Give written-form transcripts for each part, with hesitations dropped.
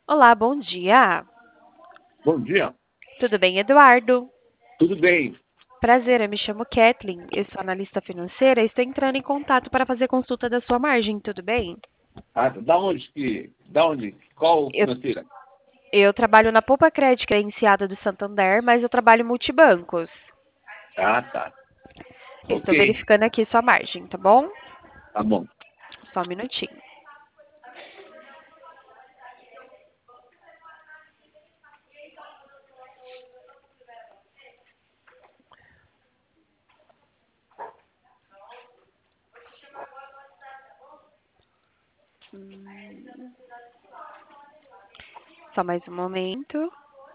Olá, bom dia. Bom dia. Tudo bem, Eduardo? Tudo bem? Prazer, eu me chamo Kathleen, eu sou analista financeira e estou entrando em contato para fazer consulta da sua margem, tudo bem? Ah, da onde? Qual Eu, financeira? eu trabalho na Poupa Crédito credenciada do Santander, mas eu trabalho multibancos. Ah, tá. Eu Ok. estou verificando aqui sua margem, tá bom? Tá bom. Só um minutinho. Só mais um momento.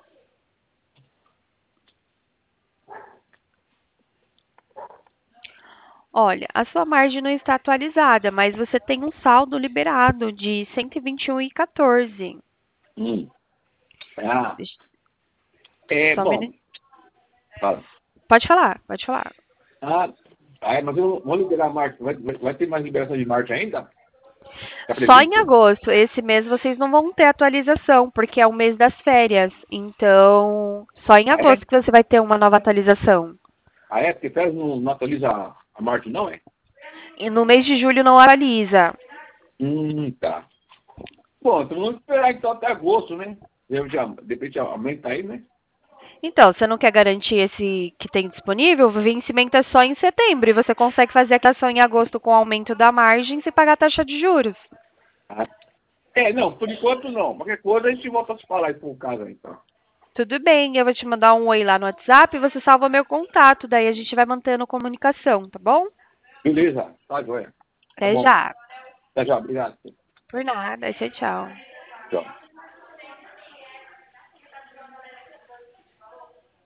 Olha, a sua margem não está atualizada, mas você tem um saldo liberado de 121,14. Hum. Ah, Deixa- Só um bom. minuto. Fala. Pode falar, pode falar. Ah, mas eu vou liberar a marcha. Vai ter mais liberação de marcha ainda? Está Só em previsto? agosto. Esse mês vocês não vão ter atualização, porque é o mês das férias. Então, só em Ah, é? agosto que você vai ter uma nova atualização. Porque férias não atualiza a marcha, não é? E no mês de julho não atualiza. Tá. Bom, então vamos esperar então até agosto, né? De repente aumenta aí, né? Então, você não quer garantir esse que tem disponível? O vencimento é só em setembro e você consegue fazer a quitação em agosto com o aumento da margem sem pagar a taxa de juros. Ah, não, por enquanto não. Qualquer coisa a gente volta a se falar aí com o caso aí, então. Tudo bem, eu vou te mandar um oi lá no WhatsApp e você salva meu contato. Daí a gente vai mantendo comunicação, tá bom? Beleza, tá joia. Tá Até bom. já. Até já, obrigado. Por nada. Tchau, tchau. Tchau.